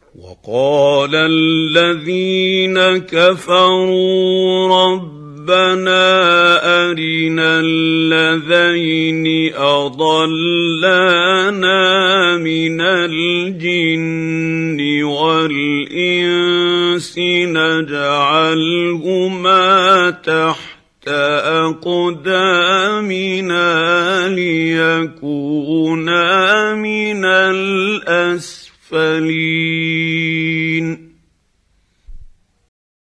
وقال الذين كفروا ربنا أرنا الذين أضلانا من الجن والإنس نجعلهما تحت أقدامنا ليكونا من الأسفلين.